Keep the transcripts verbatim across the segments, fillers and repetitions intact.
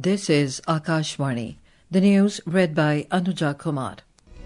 This is Akashvani. The news read by Anuja Kumar.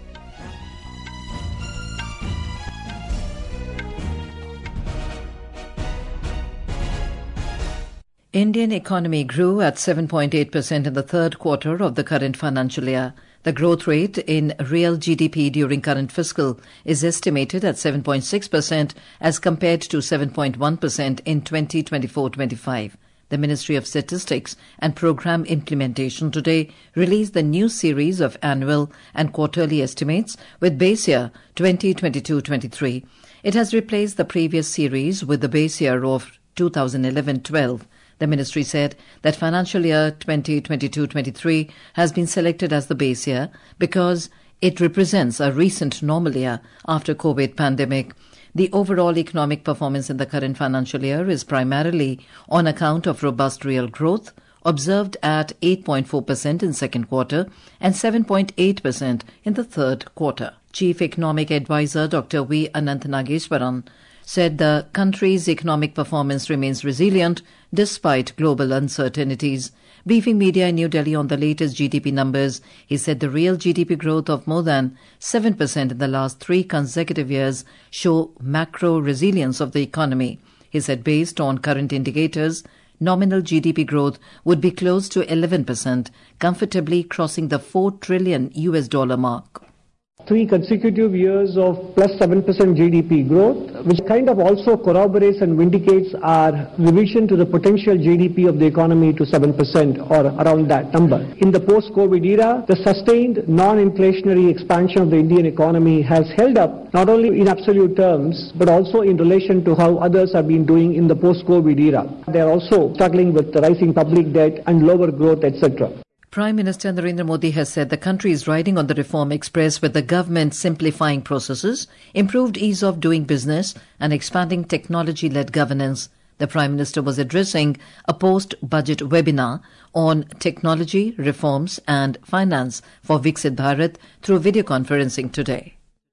Indian economy grew at seven point eight percent in the third quarter of the current financial year. The growth rate in real G D P during current fiscal is estimated at seven point six percent as compared to seven point one percent in twenty twenty-four twenty-five. The Ministry of Statistics and Programme Implementation today released the new series of annual and quarterly estimates with base year twenty twenty-two twenty-three. It has replaced the previous series with the base year of two thousand eleven twelve. The ministry said that financial year twenty twenty-two twenty-three has been selected as the base year because it represents a recent normal year after COVID pandemic. The overall economic performance in the current financial year is primarily on account of robust real growth, observed at eight point four percent in second quarter and seven point eight percent in the third quarter. Chief Economic Advisor Doctor V. Anant Nageswaran said the country's economic performance remains resilient despite global uncertainties. Briefing media in New Delhi on the latest G D P numbers, he said the real G D P growth of more than seven percent in the last three consecutive years show macro resilience of the economy. He said based on current indicators, nominal G D P growth would be close to eleven percent, comfortably crossing the four trillion U S dollar mark. Three consecutive years of plus seven percent G D P growth, which kind of also corroborates and vindicates our revision to the potential G D P of the economy to seven percent or around that number. In the post-COVID era, the sustained non-inflationary expansion of the Indian economy has held up not only in absolute terms, but also in relation to how others have been doing in the post-COVID era. They are also struggling with the rising public debt and lower growth, et cetera. Prime Minister Narendra Modi has said the country is riding on the reform express with the government simplifying processes, improved ease of doing business and expanding technology-led governance. The Prime Minister was addressing a post-budget webinar on technology, reforms and finance for Viksit Bharat through video conferencing today.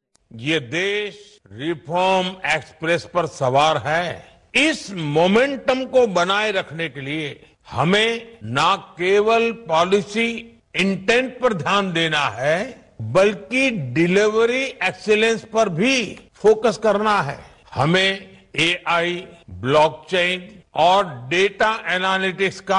ये देश reform express पर सवार है। इस momentum को बनाए रखने के लिए हमें न केवल पॉलिसी इंटेंट पर ध्यान देना है, बल्कि डिलीवरी एक्सीलेंस पर भी फोकस करना है। हमें एआई, ब्लॉकचेन और डेटा एनालिटिक्स का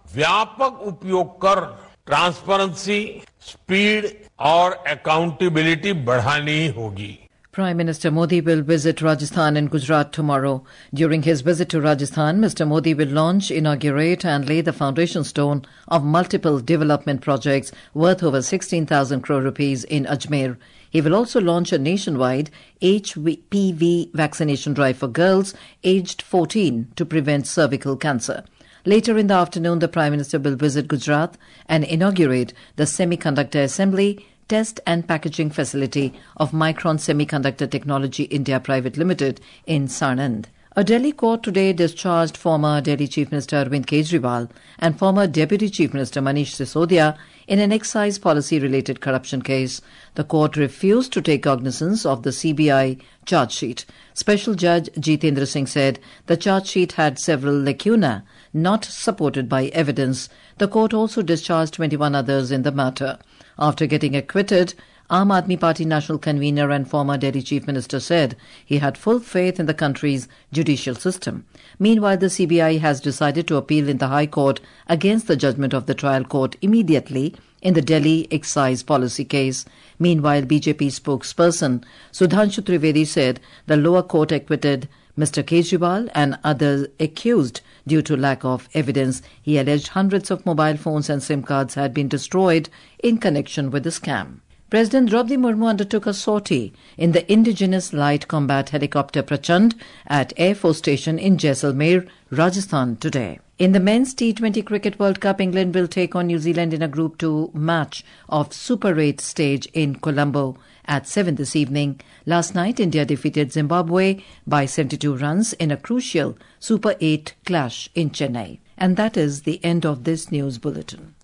व्यापक उपयोग कर ट्रांसपेरेंसी, स्पीड और अकाउंटेबिलिटी बढ़ानी होगी। Prime Minister Modi will visit Rajasthan and Gujarat tomorrow. During his visit to Rajasthan, Mister Modi will launch, inaugurate and lay the foundation stone of multiple development projects worth over sixteen thousand crore rupees in Ajmer. He will also launch a nationwide H P V vaccination drive for girls aged fourteen to prevent cervical cancer. Later in the afternoon, the Prime Minister will visit Gujarat and inaugurate the Semiconductor Assembly, Test and Packaging Facility of Micron Semiconductor Technology India Private Limited in Sanand. A Delhi court today discharged former Delhi Chief Minister Arvind Kejriwal and former Deputy Chief Minister Manish Sisodia in an excise policy-related corruption case. The court refused to take cognizance of the C B I charge sheet. Special Judge Jitendra Singh said the charge sheet had several lacunae not supported by evidence. The court also discharged twenty-one others in the matter. After getting acquitted, Aam Aadmi Party national convener and former Delhi Chief Minister said he had full faith in the country's judicial system. Meanwhile, the C B I has decided to appeal in the High Court against the judgment of the trial court immediately in the Delhi excise policy case. Meanwhile, B J P spokesperson Sudhanshu Trivedi said the lower court acquitted Mister Kejriwal and others accused due to lack of evidence. He alleged hundreds of mobile phones and SIM cards had been destroyed in connection with the scam. President Draupadi Murmu undertook a sortie in the indigenous light combat helicopter Prachand at Air Force Station in Jaisalmer, Rajasthan today. In the men's T twenty Cricket World Cup, England will take on New Zealand in a Group two match of Super eight stage in Colombo at seven this evening. Last night, India defeated Zimbabwe by seventy-two runs in a crucial Super eight clash in Chennai. And that is the end of this news bulletin.